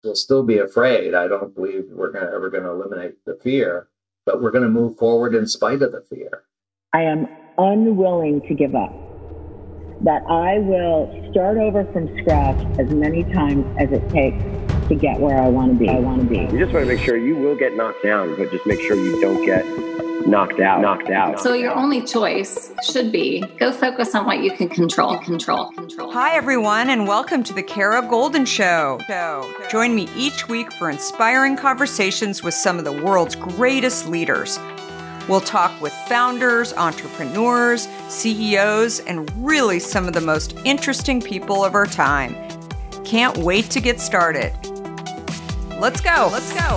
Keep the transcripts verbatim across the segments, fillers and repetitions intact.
we'll still be afraid. I don't believe we're gonna, ever going to eliminate the fear, but we're going to move forward in spite of the fear. I am unwilling to give up. That I will start over from scratch as many times as it takes to get where I want to be. I want to be. You just want to make sure you will get knocked down, but just make sure you don't get knocked out. Knocked out. So your only choice should be go focus on what you can control. Control. Control. Hi, everyone, and welcome to the Kara Goldin Show. Join me each week for inspiring conversations with some of the world's greatest leaders. We'll talk with founders, entrepreneurs, C E Os, and really some of the most interesting people of our time. Can't wait to get started. Let's go. Let's go.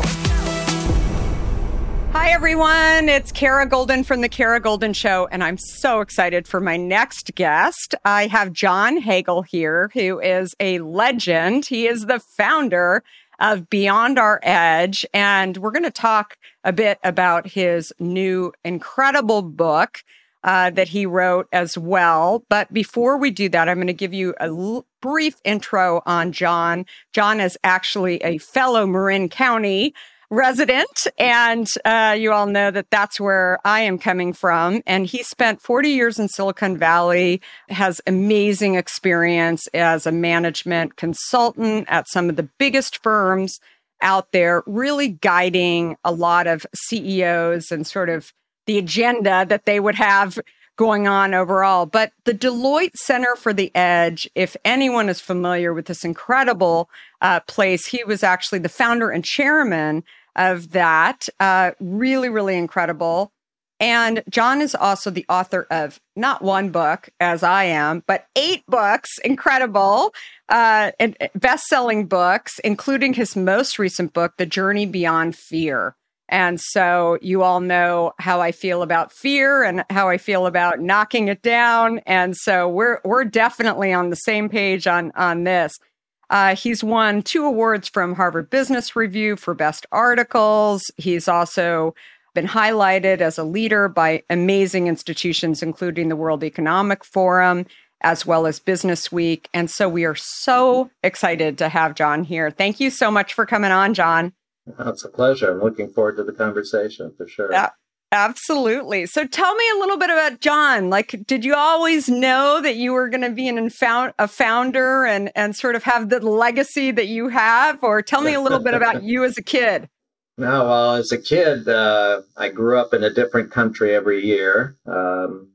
Hi, everyone. It's Kara Goldin from The Kara Goldin Show, and I'm so excited for my next guest. I have John Hagel here, who is a legend. He is the founder of Beyond Our Edge, and we're going to talk a bit about his new incredible book uh, that he wrote as well. But before we do that, I'm going to give you a l- brief intro on John. John is actually a fellow Marin County resident, and uh, you all know that that's where I am coming from. And he spent forty years in Silicon Valley, has amazing experience as a management consultant at some of the biggest firms out there, really guiding a lot of C E Os and sort of the agenda that they would have going on overall. But the Deloitte Center for the Edge, if anyone is familiar with this incredible uh, place, he was actually the founder and chairman of that. Uh, really, really incredible. And John is also the author of not one book, as I am, but eight books, incredible, uh, and best-selling books, including his most recent book, The Journey Beyond Fear. And so you all know how I feel about fear and how I feel about knocking it down. And so we're we're definitely on the same page on, on this. Uh, he's won two awards from Harvard Business Review for best articles. He's also been highlighted as a leader by amazing institutions, including the World Economic Forum, as well as Business Week. And so we are so excited to have John here. Thank you so much for coming on, John. Oh, it's a pleasure. I'm looking forward to the conversation for sure. Yeah, absolutely. So tell me a little bit about John. Like, did you always know that you were going to be an infound, a founder and, and sort of have the legacy that you have? Or tell me a little bit about you as a kid. No, well, as a kid, uh, I grew up in a different country every year. Um,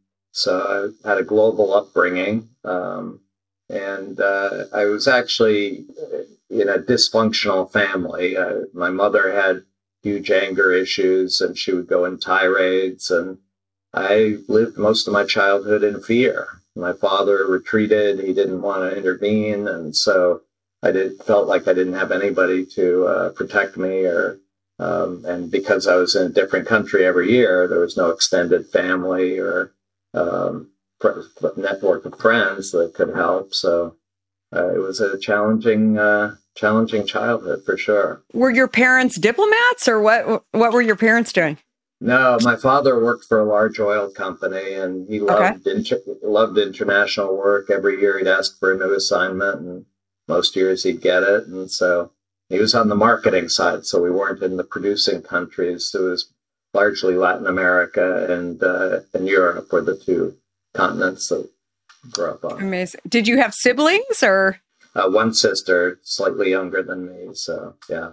so I had a global upbringing. Um, and uh, I was actually in a dysfunctional family. Uh, my mother had huge anger issues, and she would go in tirades. And I lived most of my childhood in fear. My father retreated. He didn't want to intervene. And so I did felt like I didn't have anybody to uh, protect me or Um, and because I was in a different country every year, there was no extended family or um, network of friends that could help. So uh, it was a challenging, uh, challenging childhood for sure. Were your parents diplomats, or what? What were your parents doing? No, my father worked for a large oil company, and he loved okay. inter- loved international work. Every year he'd ask for a new assignment, and most years he'd get it, and so. He was on the marketing side, so we weren't in the producing countries. It was largely Latin America and uh, and Europe were the two continents that I grew up on. Amazing. Did you have siblings or? Uh, one sister, slightly younger than me. So, yeah.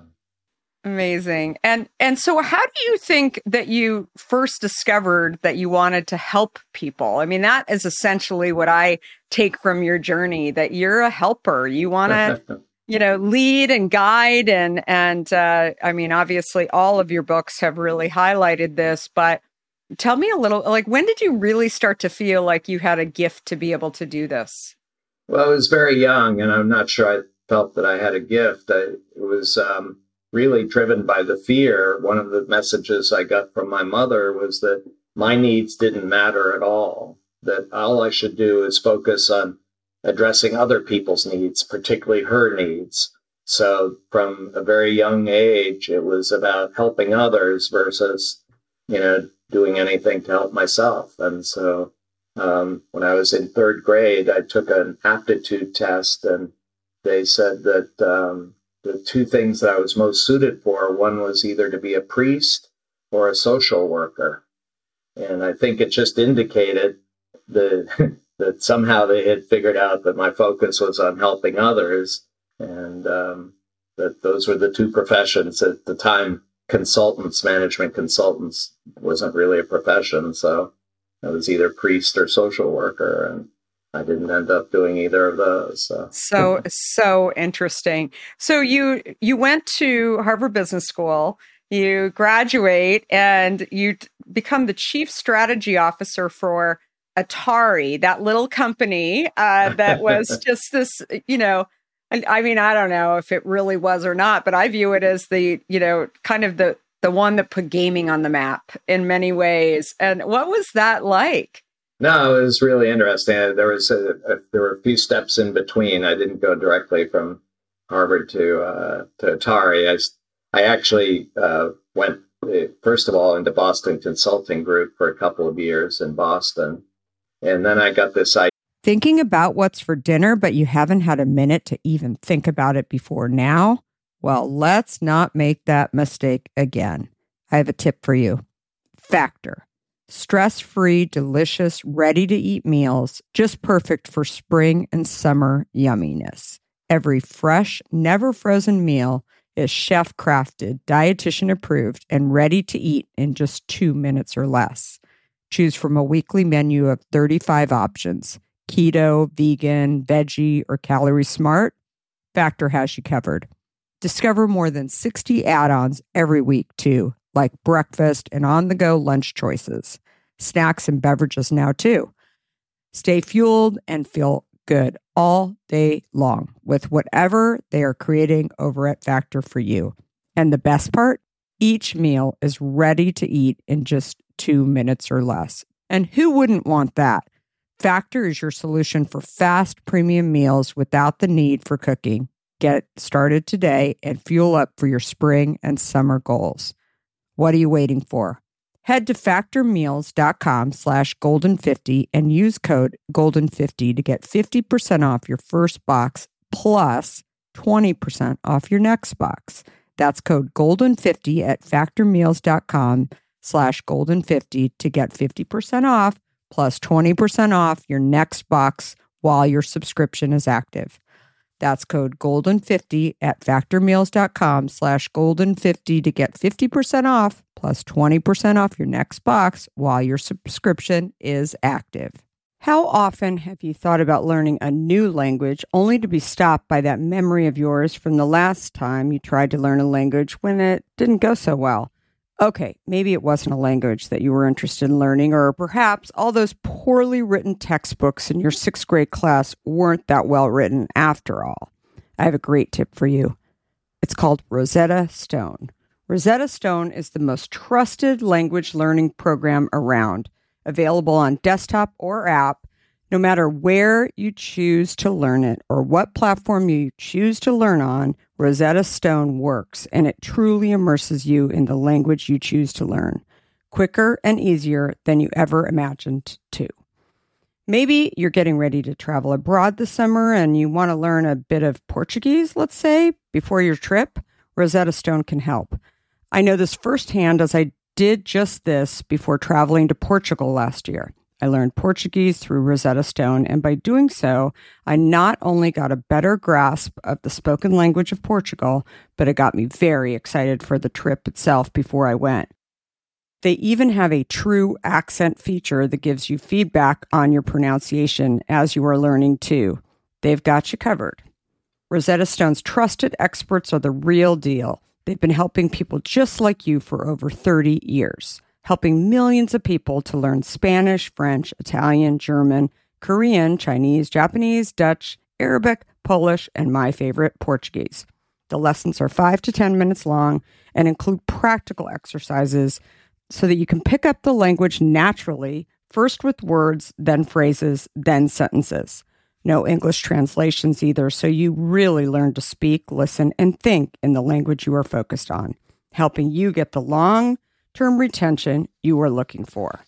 Amazing. And and so how do you think that you first discovered that you wanted to help people? I mean, that is essentially what I take from your journey, that you're a helper. You want to... you know, lead and guide. And, and uh, I mean, obviously all of your books have really highlighted this, but tell me a little, like, when did you really start to feel like you had a gift to be able to do this? Well, I was very young, and I'm not sure I felt that I had a gift. I, it was um, really driven by the fear. One of the messages I got from my mother was that my needs didn't matter at all, that all I should do is focus on addressing other people's needs, particularly her needs. So from a very young age, it was about helping others versus, you know, doing anything to help myself. And so um, when I was in third grade, I took an aptitude test, and they said that um, the two things that I was most suited for, one was either to be a priest or a social worker. And I think it just indicated the, that somehow they had figured out that my focus was on helping others, and um, that those were the two professions. At the time, consultants, management consultants, wasn't really a profession. So I was either priest or social worker, and I didn't end up doing either of those. So, so, so interesting. So you you went to Harvard Business School, you graduate, and you t- become the chief strategy officer for Atari, that little company uh, that was just this, you know, and I mean, I don't know if it really was or not, but I view it as the, you know, kind of the the one that put gaming on the map in many ways. And what was that like? No, it was really interesting. There was a, a, there were a few steps in between. I didn't go directly from Harvard to uh, to Atari. I, I actually uh, went, uh, first of all, into Boston Consulting Group for a couple of years in Boston. And then I got this idea. Thinking about what's for dinner, but you haven't had a minute to even think about it before now? Well, let's not make that mistake again. I have a tip for you. Factor. Stress-free, delicious, ready-to-eat meals, just perfect for spring and summer yumminess. Every fresh, never frozen meal is chef-crafted, dietitian-approved, and ready to eat in just two minutes or less. Choose from a weekly menu of thirty-five options. Keto, vegan, veggie, or calorie smart. Factor has you covered. Discover more than sixty add-ons every week, too, like breakfast and on-the-go lunch choices. Snacks and beverages now, too. Stay fueled and feel good all day long with whatever they are creating over at Factor for you. And the best part? Each meal is ready to eat in just two minutes or less. And who wouldn't want that? Factor is your solution for fast premium meals without the need for cooking. Get started today and fuel up for your spring and summer goals. What are you waiting for? Head to factormeals.com slash golden50 and use code golden fifty to get fifty percent off your first box plus twenty percent off your next box. That's code golden fifty at factormeals.com slash golden50 to get fifty percent off plus twenty percent off your next box while your subscription is active. That's code golden fifty at factormeals.com slash golden50 to get fifty percent off plus twenty percent off your next box while your subscription is active. How often have you thought about learning a new language only to be stopped by that memory of yours from the last time you tried to learn a language when it didn't go so well? Okay, maybe it wasn't a language that you were interested in learning, or perhaps all those poorly written textbooks in your sixth grade class weren't that well written after all. I have a great tip for you. It's called Rosetta Stone. Rosetta Stone is the most trusted language learning program around, available on desktop or app, no matter where you choose to learn it or what platform you choose to learn on. Rosetta Stone works, and it truly immerses you in the language you choose to learn, quicker and easier than you ever imagined to. Maybe you're getting ready to travel abroad this summer and you want to learn a bit of Portuguese, let's say, before your trip. Rosetta Stone can help. I know this firsthand as I did just this before traveling to Portugal last year. I learned Portuguese through Rosetta Stone, and by doing so, I not only got a better grasp of the spoken language of Portugal, but it got me very excited for the trip itself before I went. They even have a true accent feature that gives you feedback on your pronunciation as you are learning too. They've got you covered. Rosetta Stone's trusted experts are the real deal. They've been helping people just like you for over thirty years. Helping millions of people to learn Spanish, French, Italian, German, Korean, Chinese, Japanese, Dutch, Arabic, Polish, and my favorite, Portuguese. The lessons are five to ten minutes long and include practical exercises so that you can pick up the language naturally, first with words, then phrases, then sentences. No English translations either, so you really learn to speak, listen, and think in the language you are focused on, helping you get the long term retention you are looking for.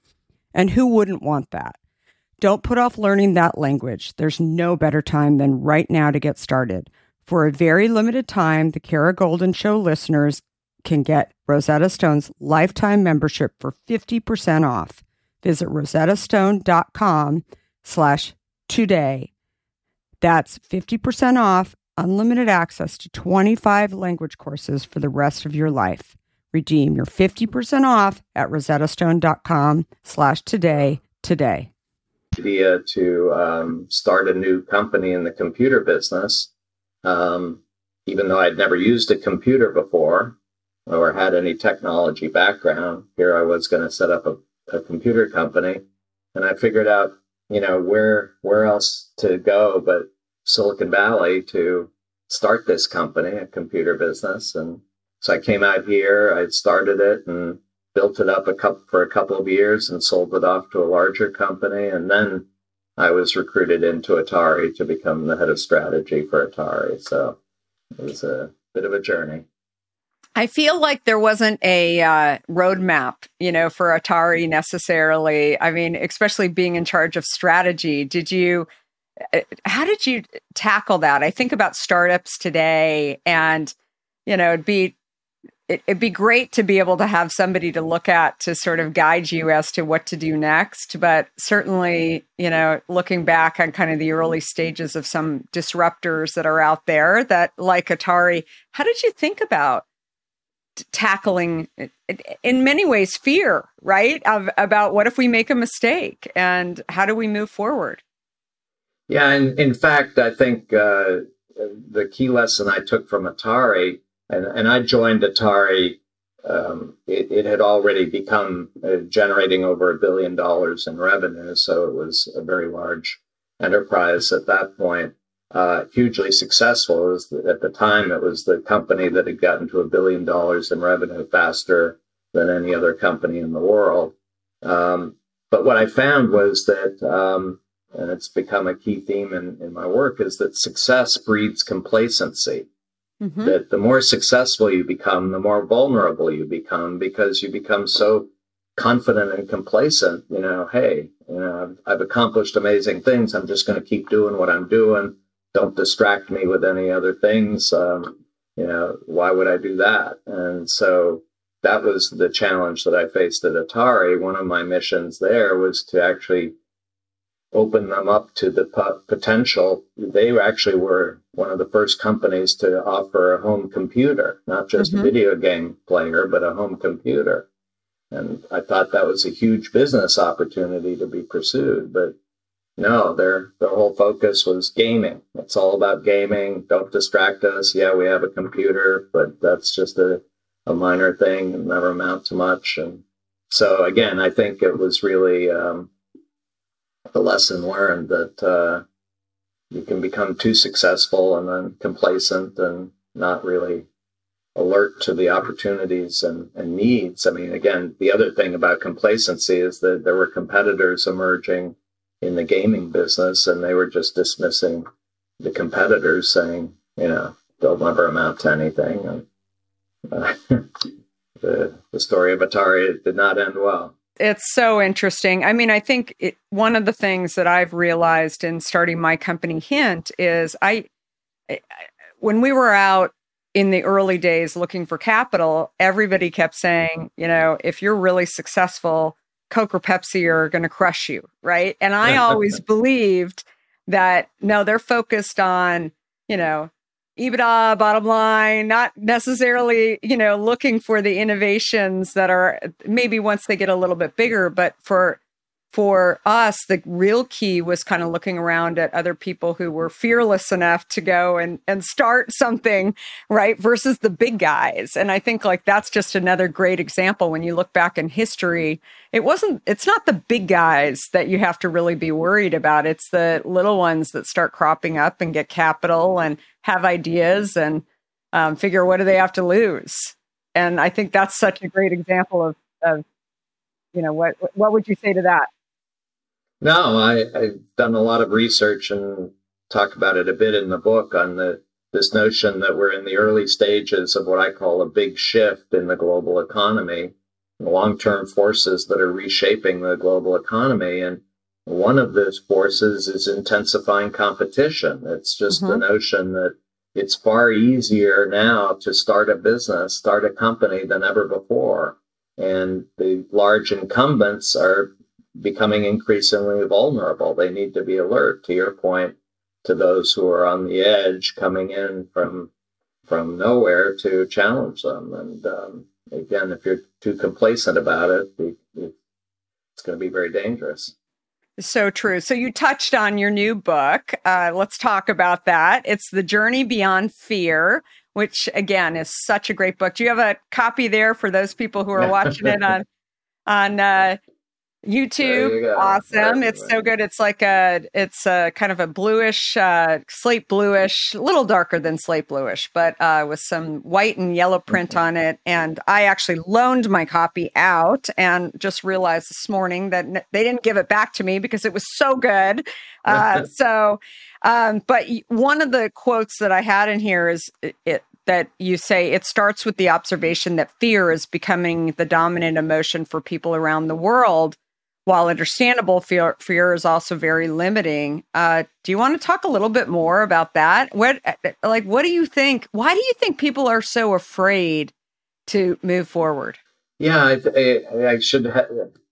And who wouldn't want that? Don't put off learning that language. There's no better time than right now to get started. For a very limited time, the Kara Goldin Show listeners can get Rosetta Stone's lifetime membership for fifty percent off. Visit rosettastone.com slash today. That's fifty percent off, unlimited access to twenty-five language courses for the rest of your life. Redeem your fifty percent off at rosettastone.com slash today today. Idea to um, start a new company in the computer business. Um, even though I'd never used a computer before or had any technology background, here I was going to set up a, a computer company. And I figured out, you know, where where else to go but Silicon Valley to start this company, a computer business. And so I came out here, I started it and built it up a couple, for a couple of years and sold it off to a larger company. And then I was recruited into Atari to become the head of strategy for Atari. So it was a bit of a journey. I feel like there wasn't a uh, roadmap, you know, for Atari necessarily. I mean, especially being in charge of strategy. Did you, how did you tackle that? I think about startups today and, you know, it'd be, it, it'd be great to be able to have somebody to look at to sort of guide you as to what to do next. But certainly, you know, looking back on kind of the early stages of some disruptors that are out there that like Atari, how did you think about tackling, in many ways, fear, right? Of, about what if we make a mistake and how do we move forward? Yeah, and in fact, I think uh, the key lesson I took from Atari, and, and I joined Atari, um, it, it had already become uh, generating over a billion dollars in revenue, so it was a very large enterprise at that point. Uh, hugely successful. It was, at the time, it was the company that had gotten to a billion dollars in revenue faster than any other company in the world. Um, but what I found was that, um, and it's become a key theme in, in my work, is that success breeds complacency. Mm-hmm. That the more successful you become, the more vulnerable you become because you become so confident and complacent. You know, hey, you know, I've, I've accomplished amazing things. I'm just going to keep doing what I'm doing. Don't distract me with any other things. Um, you know, why would I do that? And so that was the challenge that I faced at Atari. One of my missions there was to actually open them up to the po- potential. They actually were one of the first companies to offer a home computer, not just mm-hmm. a video game player, but a home computer. And I thought that was a huge business opportunity to be pursued, but no, their their whole focus was gaming. It's all about gaming. Don't distract us. Yeah, we have a computer, but that's just a, a minor thing and never amount to much. And so, again, I think it was really um, the lesson learned that uh, you can become too successful and then complacent and not really alert to the opportunities and, and needs. I mean, again, the other thing about complacency is that there were competitors emerging in the gaming business, and they were just dismissing the competitors, saying, you know, they'll never amount to anything. And uh, the, the story of Atari did not end well. It's so interesting. I mean, I think it, one of the things that I've realized in starting my company, Hint, is I, I when we were out in the early days looking for capital, everybody kept saying, you know, if you're really successful, Coke or Pepsi are going to crush you, right? And I always believed that, no, they're focused on, you know, EBITDA, bottom line, not necessarily, you know, looking for the innovations that are maybe once they get a little bit bigger. But for for us, the real key was kind of looking around at other people who were fearless enough to go and, and start something, right? Versus the big guys. And I think like that's just another great example. When you look back in history, it wasn't, it's not the big guys that you have to really be worried about. It's the little ones that start cropping up and get capital and have ideas and um, figure what do they have to lose. And I think that's such a great example of, of you know, what what would you say to that? No, I, I've done a lot of research and talk about it a bit in the book on the this notion that we're in the early stages of what I call a big shift in the global economy, long-term forces that are reshaping the global economy. And one of those forces is intensifying competition. It's just mm-hmm. the notion that it's far easier now to start a business, start a company than ever before. And the large incumbents are becoming increasingly vulnerable. They need to be alert, to your point, to those who are on the edge coming in from from nowhere to challenge them. And um, again, if you're too complacent about it, it, it's going to be very dangerous. So true. So you touched on your new book. Uh, let's talk about that. It's The Journey Beyond Fear, which again is such a great book. Do you have a copy there for those people who are watching it on on uh, YouTube? You Awesome. Right, it's right. so good. It's like a, it's a kind of a bluish, uh, slate bluish, a little darker than slate bluish, but uh, with some white and yellow print mm-hmm. on it. And I actually loaned my copy out and just realized this morning that n- they didn't give it back to me because it was so good. Uh, so, um, but one of the quotes that I had in here is it, it that you say it starts with the observation that fear is becoming the dominant emotion for people around the world. While understandable, fear, fear is also very limiting. Uh, do you want to talk a little bit more about that? What, like, what do you think? Why do you think people are so afraid to move forward? Yeah, I, I, I should ha-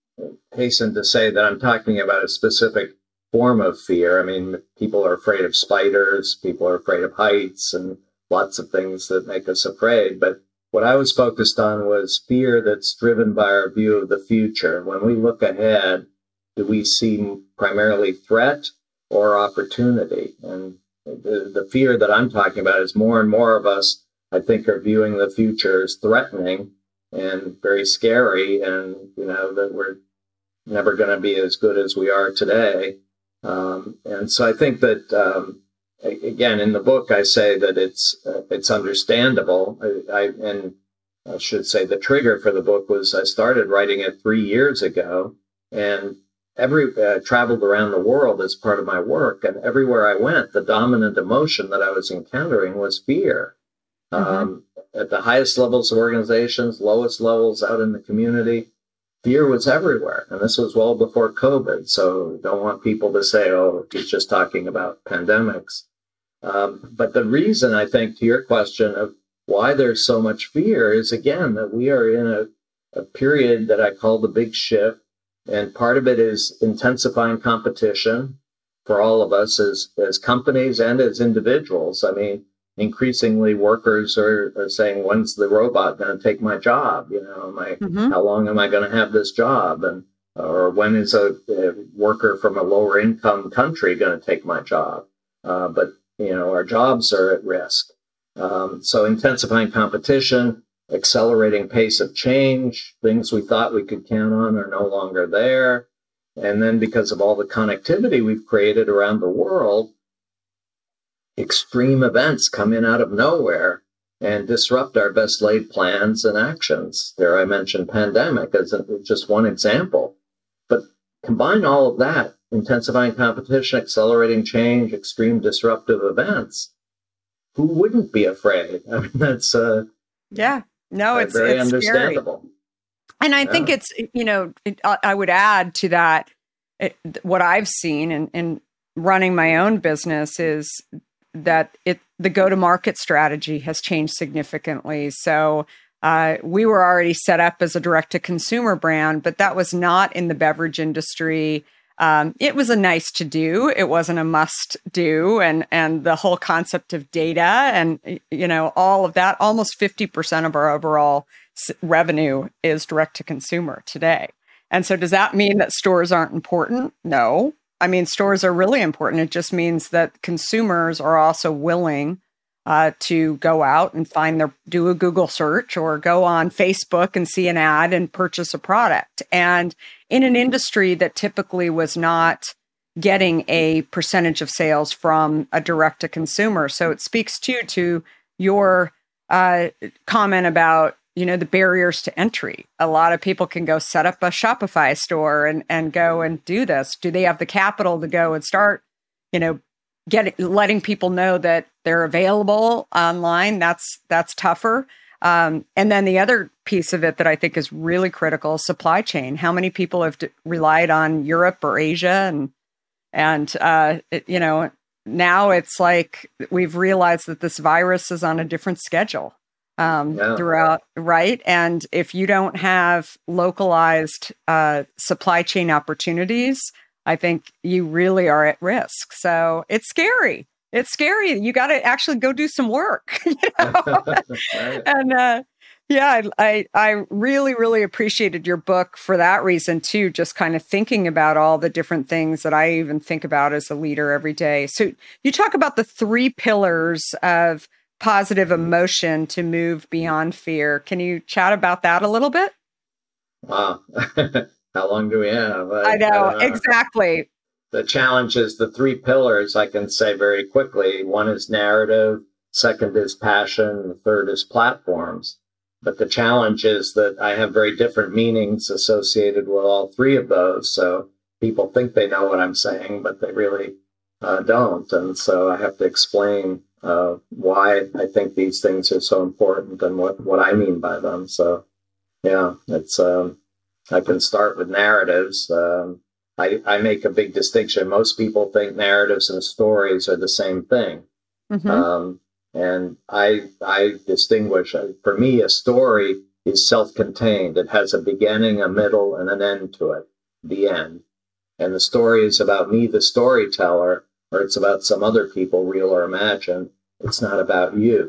hasten to say that I'm talking about a specific form of fear. I mean, people are afraid of spiders, people are afraid of heights, and lots of things that make us afraid. But what I was focused on was fear that's driven by our view of the future. When we look ahead, do we see primarily threat or opportunity? And the, the fear that I'm talking about is more and more of us, I think, are viewing the future as threatening and very scary, and, you know, that we're never going to be as good as we are today. Um, and so I think that, um, again, in the book, I say that it's uh, it's understandable. I, I and I should say the trigger for the book was I started writing it three years ago, and every uh, traveled around the world as part of my work, and everywhere I went, the dominant emotion that I was encountering was fear. Mm-hmm. Um, at the highest levels of organizations, lowest levels out in the community, fear was everywhere. And this was well before COVID. So don't want people to say, oh, he's just talking about pandemics. Um, but the reason, I think, to your question of why there's so much fear is, again, that we are in a, a period that I call the big shift. And part of it is intensifying competition for all of us as, as companies and as individuals. I mean, increasingly workers are, are saying, when's the robot going to take my job? You know, am I, mm-hmm. how long am I going to have this job? And or when is a, a worker from a lower income country going to take my job? Uh, but, you know, our jobs are at risk. Um, so intensifying competition, accelerating pace of change, things we thought we could count on are no longer there. And then because of all the connectivity we've created around the world, extreme events come in out of nowhere and disrupt our best laid plans and actions. There I mentioned pandemic as a, just one example. But combine all of that, intensifying competition, accelerating change, extreme disruptive events, who wouldn't be afraid? I mean, that's uh, yeah, no, it's very it's understandable. Scary. And I yeah. think it's, you know, it, I would add to that, it, what I've seen in, in running my own business is that it the go-to-market strategy has changed significantly. So uh, we were already set up as a direct-to-consumer brand, but that was not in the beverage industry. Um, it was a nice to do. It wasn't a must do. And, and the whole concept of data and, you know, all of that, almost fifty percent of our overall s- revenue is direct to consumer today. And so does that mean that stores aren't important? No. I mean, stores are really important. It just means that consumers are also willing uh, to go out and find their, do a Google search or go on Facebook and see an ad and purchase a product. And in an industry that typically was not getting a percentage of sales from a direct to consumer. So it speaks too to your uh, comment about, you know, the barriers to entry. A lot of people can go set up a Shopify store and, and go and do this. Do they have the capital to go and start, you know, get letting people know that they're available online? That's that's tougher. Um, and then the other piece of it that I think is really critical is supply chain. How many people have d- relied on Europe or Asia and and uh, it, you know, now it's like we've realized that this virus is on a different schedule um, yeah. throughout, right? And if you don't have localized uh, supply chain opportunities, I think you really are at risk. So it's scary. It's scary. You got to actually go do some work. You know? Right. And uh, yeah, I I really, really appreciated your book for that reason too, just kind of thinking about all the different things that I even think about as a leader every day. So you talk about the three pillars of positive emotion to move beyond fear. Can you chat about that a little bit? Wow. How long do we have? I, I know, I know, exactly. The challenge is the three pillars, I can say very quickly. One is narrative, second is passion, the third is platforms. But the challenge is that I have very different meanings associated with all three of those. So people think they know what I'm saying, but they really uh, don't. And so I have to explain uh, why I think these things are so important and what, what I mean by them. So, yeah, it's um, I can start with narratives. Um, I, I make a big distinction. Most people think narratives and stories are the same thing. Mm-hmm. Um, And I I distinguish, for me, a story is self-contained. It has a beginning, a middle, and an end to it, the end. And the story is about me, the storyteller, or it's about some other people, real or imagined. It's not about you.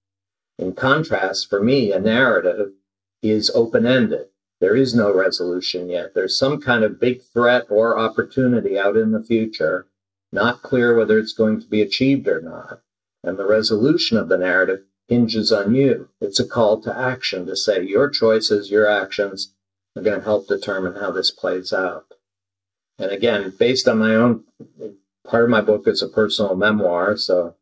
In contrast, for me, a narrative is open-ended. There is no resolution yet. There's some kind of big threat or opportunity out in the future, not clear whether it's going to be achieved or not. And the resolution of the narrative hinges on you. It's a call to action to say your choices, your actions are going to help determine how this plays out. And again, based on my own, part of my book is a personal memoir, so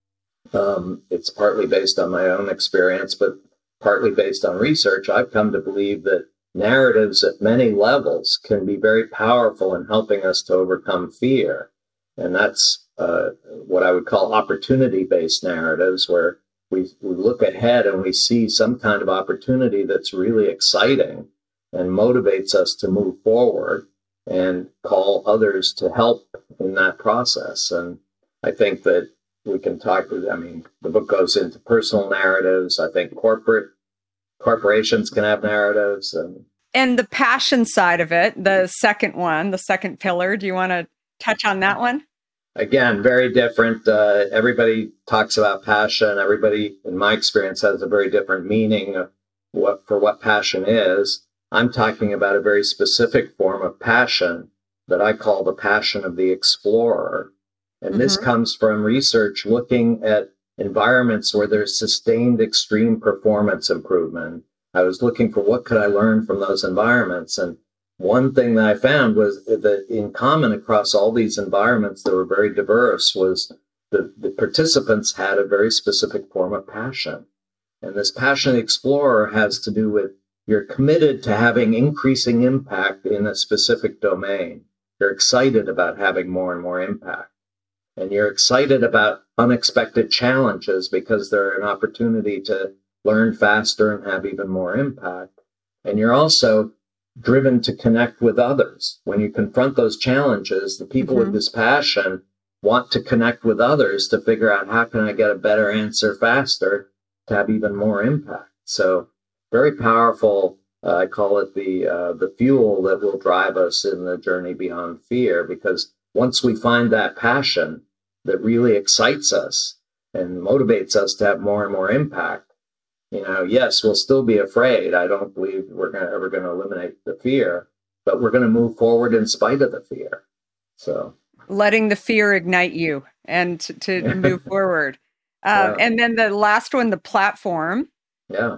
um, it's partly based on my own experience, but partly based on research. I've come to believe that narratives at many levels can be very powerful in helping us to overcome fear. And that's uh, what I would call opportunity-based narratives, where we, we look ahead and we see some kind of opportunity that's really exciting and motivates us to move forward and call others to help in that process. And I think that we can talk, I mean, the book goes into personal narratives. I think corporate corporations can have narratives. And, and the passion side of it, the second one, the second pillar, do you want to touch on that one? Again, very different. Uh, everybody talks about passion. Everybody, in my experience, has a very different meaning of what for what passion is. I'm talking about a very specific form of passion that I call the passion of the explorer. And mm-hmm. this comes from research looking at environments where there's sustained extreme performance improvement. I was looking for what could I learn from those environments. And one thing that I found was that in common across all these environments that were very diverse was the, the participants had a very specific form of passion. And this passion explorer has to do with you're committed to having increasing impact in a specific domain. You're excited about having more and more impact. And you're excited about unexpected challenges because they're an opportunity to learn faster and have even more impact. And you're also driven to connect with others. When you confront those challenges, the people mm-hmm. with this passion want to connect with others to figure out how can I get a better answer faster to have even more impact. So very powerful. Uh, I call it the uh, the fuel that will drive us in the journey beyond fear, because once we find that passion that really excites us and motivates us to have more and more impact, you know, yes, we'll still be afraid. I don't believe we're gonna, ever going to eliminate the fear, but we're going to move forward in spite of the fear. So letting the fear ignite you and to, to move forward. Uh, yeah. And then the last one, the platform. Yeah.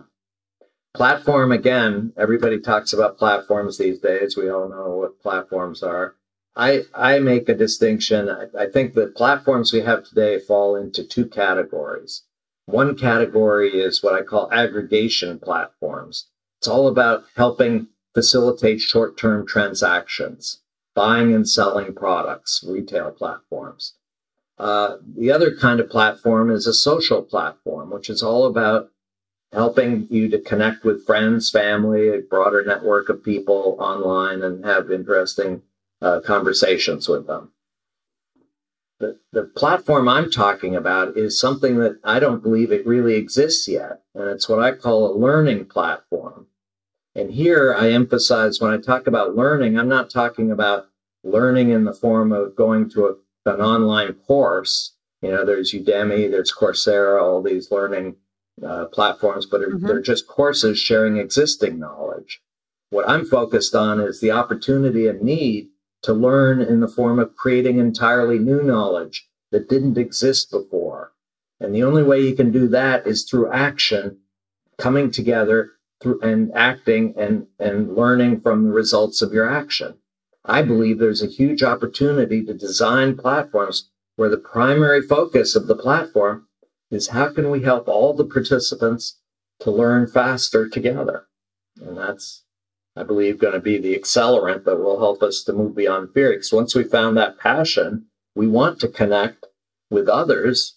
Platform, again, everybody talks about platforms these days. We all know what platforms are. I, I make a distinction. I, I think the platforms we have today fall into two categories. One category is what I call aggregation platforms. It's all about helping facilitate short-term transactions, buying and selling products, retail platforms. Uh, the other kind of platform is a social platform, which is all about helping you to connect with friends, family, a broader network of people online and have interesting uh, conversations with them. the, the platform I'm talking about is something that I don't believe it really exists yet. And it's what I call a learning platform. And here I emphasize when I talk about learning, I'm not talking about learning in the form of going to a, an online course. You know, there's Udemy, there's Coursera, all these learning uh, platforms, but mm-hmm. they're just courses sharing existing knowledge. What I'm focused on is the opportunity and need to learn in the form of creating entirely new knowledge that didn't exist before. And the only way you can do that is through action, coming together through and acting and, and learning from the results of your action. I believe there's a huge opportunity to design platforms where the primary focus of the platform is how can we help all the participants to learn faster together? And that's, I believe, going to be the accelerant that will help us to move beyond fear. Because once we found that passion, we want to connect with others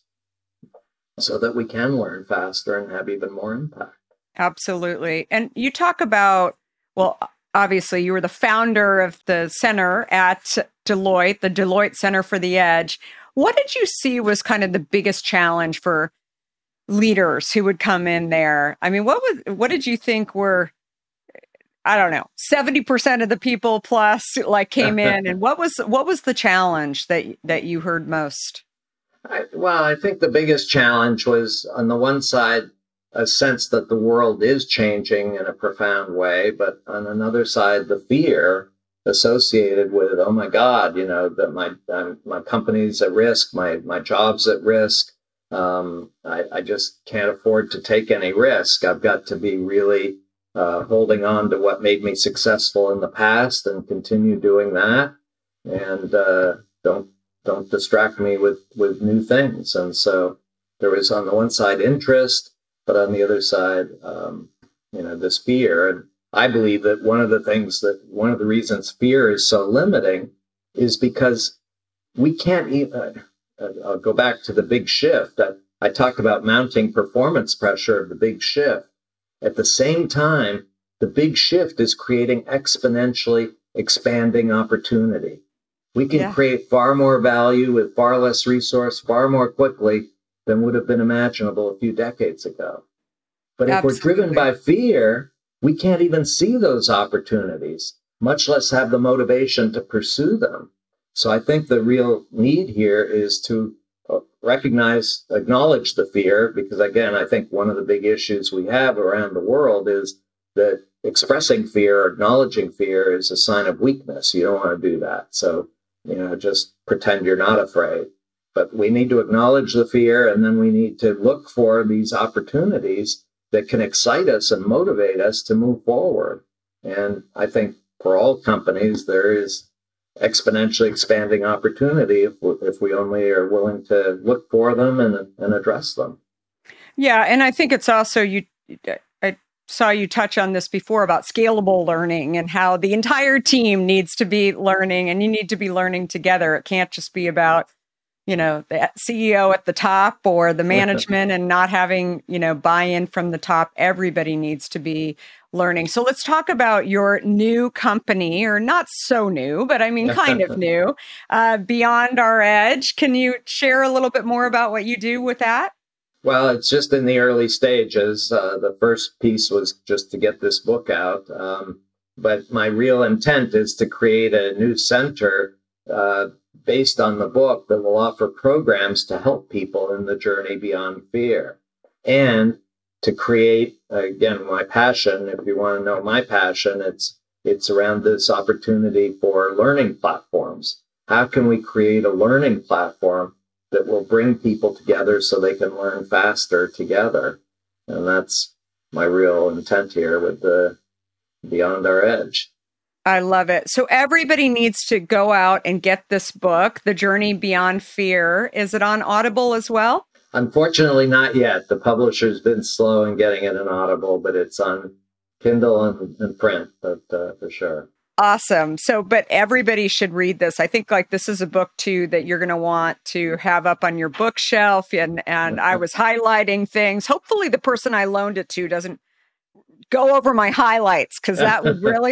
so that we can learn faster and have even more impact. Absolutely. And you talk about, well, obviously you were the founder of the center at Deloitte, the Deloitte Center for the Edge. What did you see was kind of the biggest challenge for leaders who would come in there? I mean, what was, what did you think were, I don't know, seventy percent of the people plus like came in, and what was, what was the challenge that, that you heard most? I, well, I think the biggest challenge was on the one side, a sense that the world is changing in a profound way, but on another side, the fear associated with, oh my God, you know, that my um, my company's at risk, my my job's at risk. Um, I, I just can't afford to take any risk. I've got to be really uh, holding on to what made me successful in the past and continue doing that, and uh, don't don't distract me with with new things. And so there was on the one side interest, but on the other side, um, you know, this fear. And I believe that one of the things that, one of the reasons fear is so limiting is because we can't even, uh, I'll go back to the big shift. I, I talked about mounting performance pressure of the big shift. At the same time, the big shift is creating exponentially expanding opportunity. We can yeah. create far more value with far less resource, far more quickly than would have been imaginable a few decades ago. But if Absolutely. We're driven by fear, we can't even see those opportunities, much less have the motivation to pursue them. So I think the real need here is to recognize, acknowledge the fear, because again, I think one of the big issues we have around the world is that expressing fear, or acknowledging fear is a sign of weakness. You don't want to do that. So, you know, just pretend you're not afraid. But we need to acknowledge the fear, and then we need to look for these opportunities that can excite us and motivate us to move forward. And I think for all companies, there is exponentially expanding opportunity if we, if we only are willing to look for them and, and address them. Yeah, and I think it's also, you. I saw you touch on this before about scalable learning and how the entire team needs to be learning, and you need to be learning together. It can't just be about, you know, the C E O at the top or the management and not having, you know, buy-in from the top. Everybody needs to be learning. So let's talk about your new company, or not so new, but I mean, kind of new, uh, Beyond Our Edge. Can you share a little bit more about what you do with that? Well, it's just in the early stages. Uh, the first piece was just to get this book out. Um, but my real intent is to create a new center uh, based on the book that will offer programs to help people in the journey beyond fear, and to create, again, my passion. If you want to know my passion, it's it's around this opportunity for learning platforms. How can we create a learning platform that will bring people together so they can learn faster together? And that's my real intent here with the Beyond Our Edge. I love it. So everybody needs to go out and get this book, The Journey Beyond Fear. Is it on Audible as well? Unfortunately, not yet. The publisher's been slow in getting it on Audible, but it's on Kindle and, and print, but uh, for sure. Awesome. So, but everybody should read this. I think like this is a book too that you're going to want to have up on your bookshelf. And, and I was highlighting things. Hopefully the person I loaned it to doesn't go over my highlights, because that would really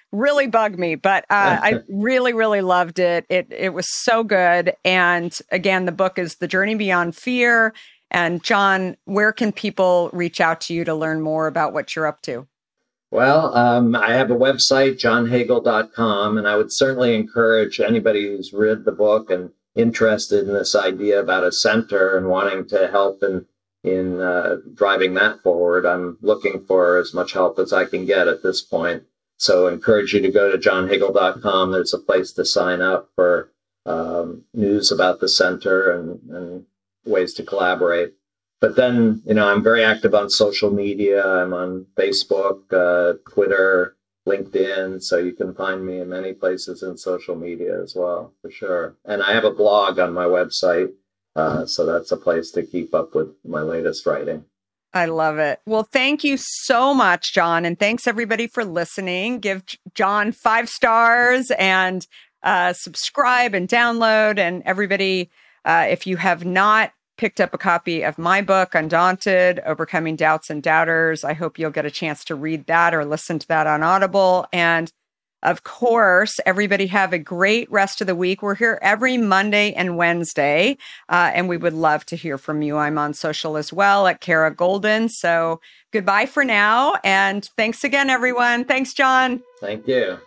really bugged me, but uh, I really, really loved it. It it was so good. And again, the book is The Journey Beyond Fear. And John, where can people reach out to you to learn more about what you're up to? Well, um, I have a website, john hagel dot com, and I would certainly encourage anybody who's read the book and interested in this idea about a center and wanting to help in, in uh, driving that forward. I'm looking for as much help as I can get at this point. So I encourage you to go to john hagel dot com. There's a place to sign up for um, news about the center and, and ways to collaborate. But then, you know, I'm very active on social media. I'm on Facebook, uh, Twitter, LinkedIn. So you can find me in many places in social media as well, for sure. And I have a blog on my website. Uh, so that's a place to keep up with my latest writing. I love it. Well, thank you so much, John. And thanks everybody for listening. Give John five stars and uh, subscribe and download. And everybody, uh, if you have not picked up a copy of my book, Undaunted, Overcoming Doubts and Doubters, I hope you'll get a chance to read that or listen to that on Audible. And of course, everybody have a great rest of the week. We're here every Monday and Wednesday, uh, and we would love to hear from you. I'm on social as well at Kara Goldin. So goodbye for now. And thanks again, everyone. Thanks, John. Thank you.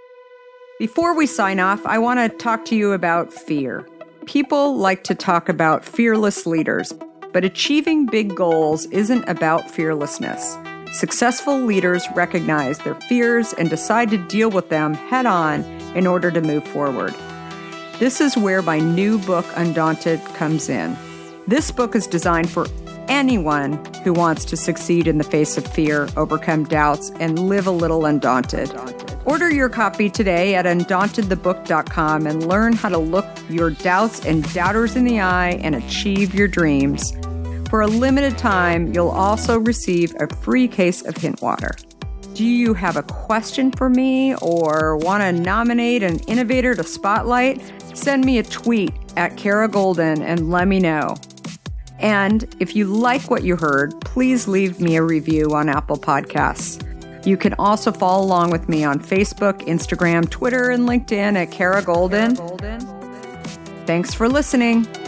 Before we sign off, I want to talk to you about fear. People like to talk about fearless leaders, but achieving big goals isn't about fearlessness. Successful leaders recognize their fears and decide to deal with them head on in order to move forward. This is where my new book, Undaunted, comes in. This book is designed for anyone who wants to succeed in the face of fear, overcome doubts, and live a little undaunted. Order your copy today at undaunted the book dot com and learn how to look your doubts and doubters in the eye and achieve your dreams. For a limited time, you'll also receive a free case of hint water. Do you have a question for me or want to nominate an innovator to spotlight? Send me a tweet at Kara Goldin and let me know. And if you like what you heard, please leave me a review on Apple Podcasts. You can also follow along with me on Facebook, Instagram, Twitter, and LinkedIn at Kara Goldin. Thanks for listening.